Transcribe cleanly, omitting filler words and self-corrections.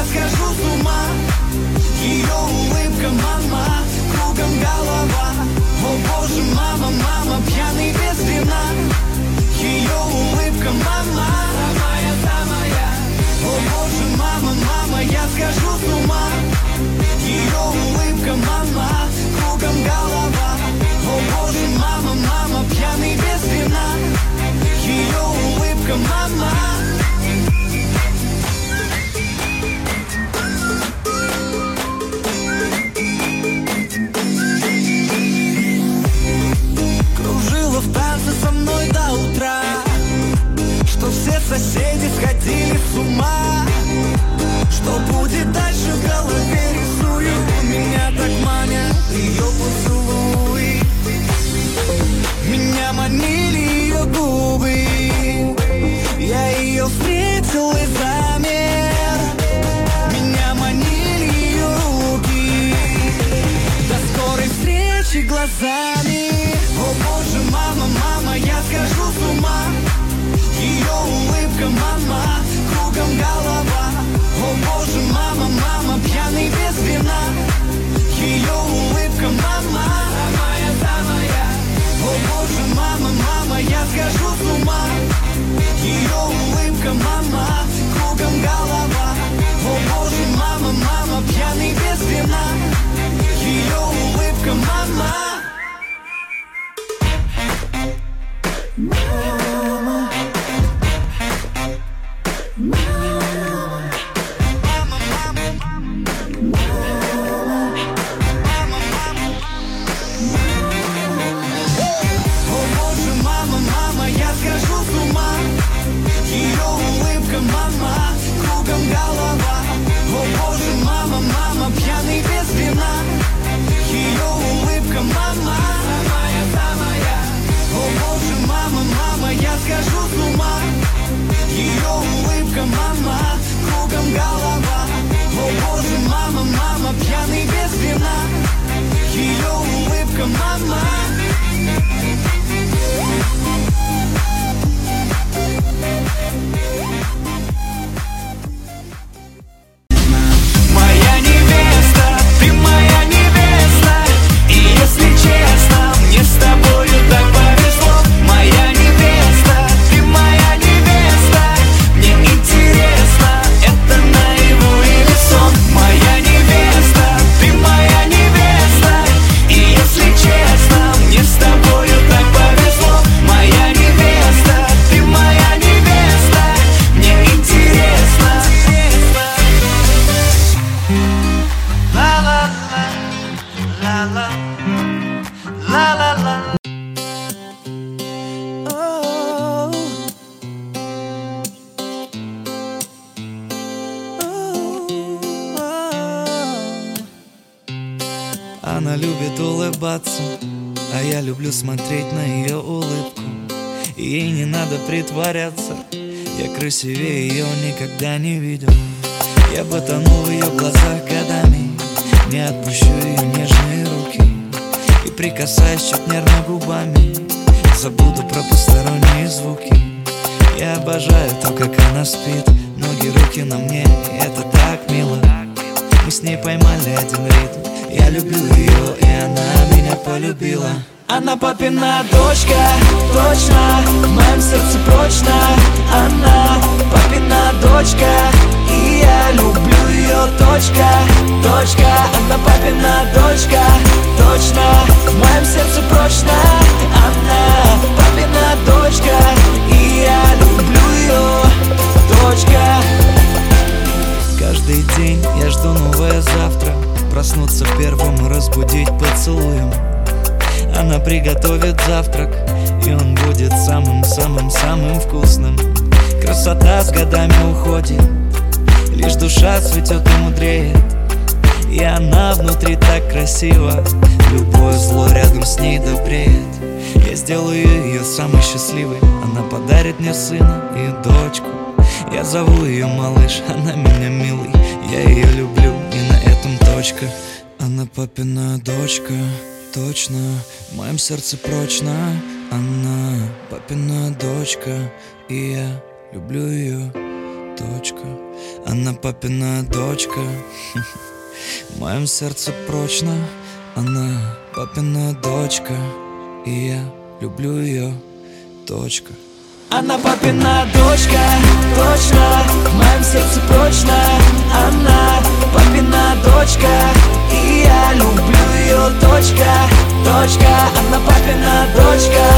схожу с ума. Ее улыбка, мама, кругом голова. О боже, мама, мама, пьяный без вина. Ее улыбка, мама, самая. О боже, мама, мама, я схожу с ума. Ее улыбка, мама, кругом голова. О боже, мама, мама, пьяный без вина. Ее улыбка, мама. Кружила в танце со мной до утра, что все соседи сходили с ума. Что будет дальше, в голове рисую. Меня так манят ее поцелуи. Меня манили ее губы. Я ее встретил и замер. Меня манили ее руки. До скорой встречи глазами. О боже, мама, мама, я схожу с ума. Ее улыбка, мама, кругом голова. О боже, мама, мама, пьяный без вина. Ее улыбка, мама, самая. О боже, мама, мама, я схожу с ума. Ее улыбка, мама, кругом голова. О боже, мама, мама, пьяный без вина. Ее улыбка, мама. Она любит улыбаться, а я люблю смотреть на ее улыбку. Ей не надо притворяться, я красивее ее никогда не видел. Я бы тонул в ее глазах годами, не отпущу ее нежные руки. И прикасаясь чуть нервно губами, забуду про посторонние звуки. Я обожаю то, как она спит, ноги, руки на мне, это так мило. Мы с ней поймали один ритм. Я люблю ее, и она меня полюбила. Она папина дочка, точно, в моем сердце прочно. Она папина дочка, и я люблю ее, точка, точка. Она папина дочка, точно, в моем сердце прочно. Она папина дочка, и я люблю ее, точка. Каждый день я жду новое завтра, проснуться первым и разбудить поцелуем. Она приготовит завтрак, и он будет самым-самым-самым вкусным. Красота с годами уходит, лишь душа цветет и мудреет. И она внутри так красива, любое зло рядом с ней добреет. Я сделаю ее самой счастливой, она подарит мне сына и дочку. Я зову ее малыш, она меня милый, я ее люблю, и на этом точка. Она папина дочка, точно, в моем сердце прочно. Она папина дочка, и я люблю ее, точка. Она папина дочка. В моем сердце прочно. Она папина дочка, и я люблю ее, точка. Она папина дочка, точно. В моем сердце прочно. Она папина дочка, и я люблю ее, точка, точка. Она папина дочка.